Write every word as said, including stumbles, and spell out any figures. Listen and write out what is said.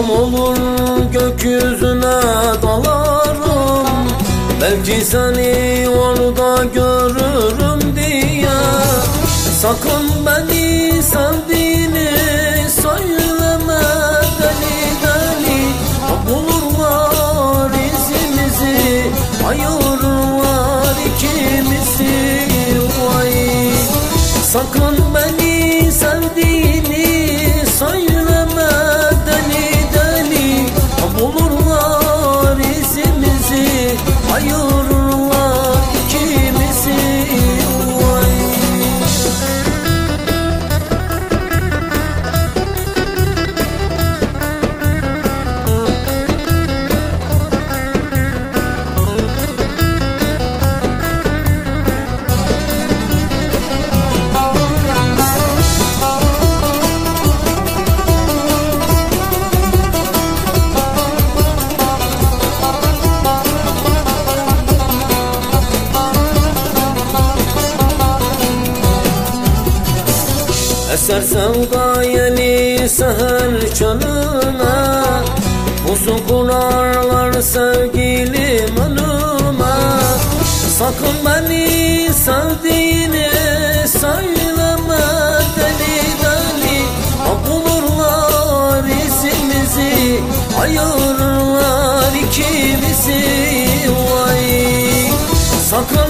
Akşam olur gökyüzüne dalarım, belki seni orada görürüm diye. Sakın beni sevdiğini söyleme deli deli. Bulurlar izimizi, ayırırlar ikimizi. Vay. Sakın beni sevdiğini söyleme deli deli. Bulurlar izimizi, ayırırlar ikimizi. Vay. Eser sevda yeni seher çölüne, pusu kurarlar sevgilim önüme. Sakın beni sevdiğini söyleme deli deli. Bulurlar izimizi, ayırırlar ikimizi. Vay. Sakın